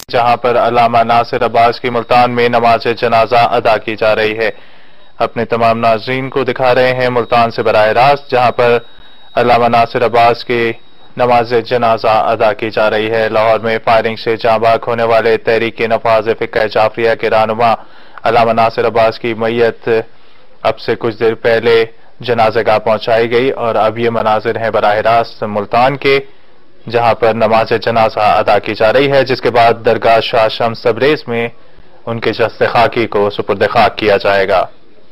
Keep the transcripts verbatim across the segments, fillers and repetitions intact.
جہاں پر علامہ ناصر عباس کی ملتان میں نماز جنازہ ادا کی جا رہی ہے۔ اپنے تمام ناظرین کو دکھا رہے ہیں ملتان سے براہ راست، جہاں پر علامہ ناصر عباس کی نماز جنازہ ادا کی جا رہی ہے۔ لاہور میں فائرنگ سے جاں بحق ہونے والے تحریک نفاذ فقہ جعفریہ کے رہنما علامہ ناصر عباس کی میت اب سے کچھ دیر پہلے جنازہ گاہ پہنچائی گئی، اور اب یہ مناظر ہیں براہ راست ملتان کے، جہاں پر نماز جنازہ ادا کی جا رہی ہے، جس کے بعد درگاہ شاہ شمس تبریز میں ان کے جسد خاکی کو سپرد خاک کیا جائے گا۔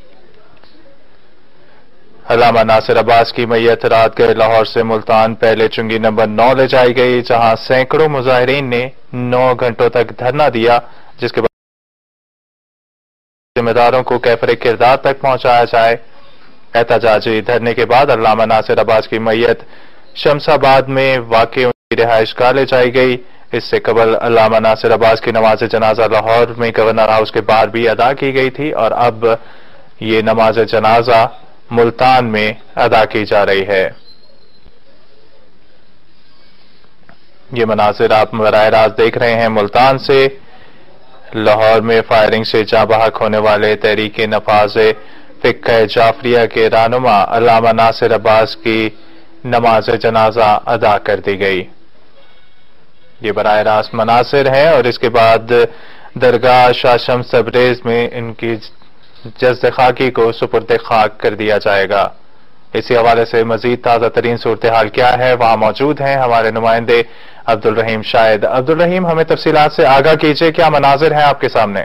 علامہ ناصر عباس کی میت رات گئے لاہور سے ملتان پہلے چنگی نمبر نو لے جائی گئی، جہاں سینکڑوں مظاہرین نے نو گھنٹوں تک دھرنا دیا، جس کے بعد ذمہ داروں کو کیفر کردار تک پہنچایا جائے۔ احتجاجی دھرنے کے بعد علامہ ناصر عباس کی میت شمس آباد میں واقع ان کی رہائش گاہ لے جائی گئی۔ اس سے قبل علامہ ناصر عباس کی نماز جنازہ لاہور میں گورنر ہاؤس کے باہر بھی ادا کی گئی تھی، اور اب یہ نماز جنازہ ملتان میں ادا کی جا رہی ہے۔ یہ مناظر آپ براہ راست دیکھ رہے ہیں ملتان سے۔ لاہور میں فائرنگ سے جاں بحق ہونے والے تحریک نفاذ فقہ جعفریہ کے رہنما علامہ ناصر عباس کی نماز جنازہ ادا کر دی گئی۔ یہ براہ راست مناظر ہیں، اور اس کے بعد درگاہ شاہ شمس تبریز میں ان کی جسد خاکی کو سپرد خاک کر دیا جائے گا۔ اسی حوالے سے مزید تازہ ترین صورتحال کیا ہے، وہاں موجود ہیں ہمارے نمائندے عبدالرحیم شاہد۔ عبدالرحیم، ہمیں تفصیلات سے آگاہ کیجئے، کیا مناظر ہیں آپ کے سامنے؟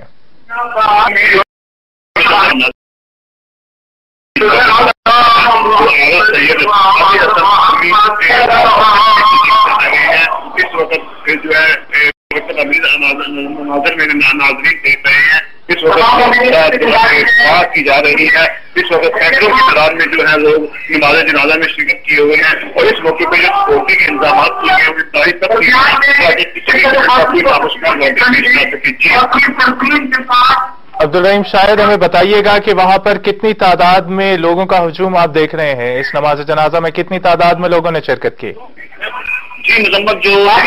اس وقت جو ہے مناظر میں ناظرین دیکھ رہے ہیں، اس وقت بات کی جا رہی ہے۔ اس وقت سینکڑوں کی تعداد میں جو ہے لوگ نماز جنازہ میں شرکت کیے ہوئے ہیں، اور اس موقع پہ جو سیکورٹی کے انتظامات کیے گئے ہیں تاریخ تک عبدالرحیم شاہد، ہمیں بتائیے گا کہ وہاں پر کتنی تعداد میں لوگوں کا ہجوم آپ دیکھ رہے ہیں؟ اس نماز جنازہ میں کتنی تعداد میں لوگوں نے شرکت کی؟ جی مذمت جو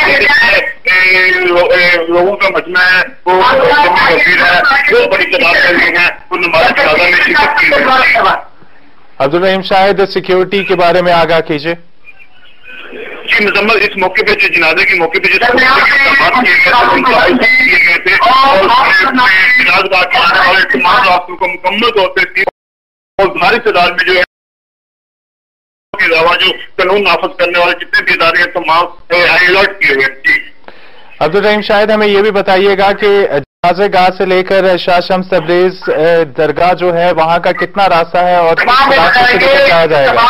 لوگوں کا مجمع ہے وہ ہے، بڑی تعداد میں ہیں، وہ نماز جنازہ میں شرکت کی ہے۔ عبدالرحیم شاہد، سیکیورٹی کے بارے میں آگاہ کیجئے۔ جی مذمت اس موقع پہ جو جنازے کے موقع پہ جو اقدامات کیے گئے تھے اور جناز گاہ کے آنے والے تمام راستوں کو مکمل طور پہ اور بھاری تعداد میں جو ہے کے علاوہ جو قانون نافذ کرنے والے جتنے بھی ادارے ہیں تمام الرٹ کیے ہوئے ہیں۔ عبدالرحیم شاہد، ہمیں یہ بھی بتائیے گا کہ جنازے گاہ سے لے کر شاہ شمس تبریز درگاہ جو ہے وہاں کا کتنا راستہ ہے اور کس راستے سے لے کر جایا جائے گا؟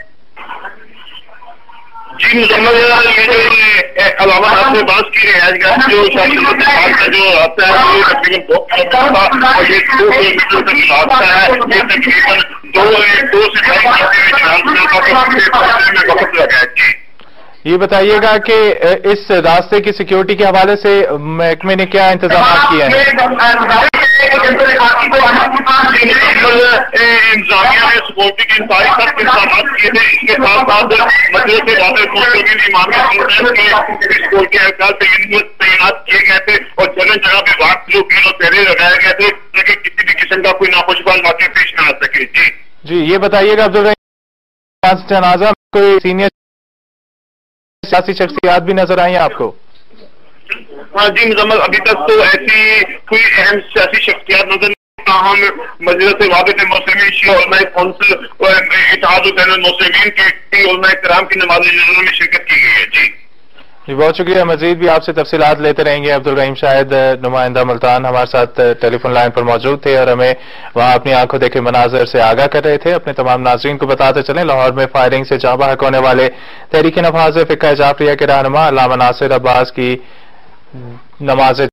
جی مزمل یہ جو علامہ ناصر عباس کی رہائش گاہ جو شاہ شمس تبریز کا جو راستہ ہے وہ تقریباً دو کلو میٹر کا، اور یہ دو کلو میٹر تک راستہ ہے، یہ تقریباً دو دو سے ڈھائی گھنٹے میں وقت لگا ہے۔ جی یہ بتائیے گا کہ اس راستے کی سیکیورٹی کے حوالے سے محکمے نے کیا انتظامات کیے ہیں؟ انتظامیہ نے سیکورٹی کے انتہائی سخت انتظامات کیے تھے، اس کے ساتھ ساتھ مجلس سے واضح اسکول کے اہلکار تعینات کیے گئے تھے، اور جگہ جگہ پہ واقع جو پیل اور پہرے لگائے گئے تھے تاکہ کسی بھی قسم کا کوئی ناخوشگوار واقعہ پیش نہ آ سکے۔ جی جی یہ بتائیے گا عبدالرحیم، جنازہ میں کوئی سینئر سیاسی شخصیات بھی نظر آئی ہیں آپ کو؟ ہاں جی مزمل، ابھی تک تو ایسی کوئی اہم سیاسی شخصیات نظر نہیں، تاہم مجلس وابط مسلمین شیعہ علماء کونسل اتحاد بین المسلمین کے علماء کرام کی نماز جنازہ میں شرکت کی گئی ہے۔ جی جی بہت شکریہ، مزید بھی آپ سے تفصیلات لیتے رہیں گے۔ عبدالرحیم شاہد، نمائندہ ملتان، ہمارے ساتھ ٹیلی فون لائن پر موجود تھے اور ہمیں وہاں اپنی آنکھوں دیکھے مناظر سے آگاہ کر رہے تھے۔ اپنے تمام ناظرین کو بتاتے چلیں، لاہور میں فائرنگ سے جاں بحق ہونے والے تحریک نفاذ فقہ جعفریہ کے رہنما علامہ ناصر عباس کی نماز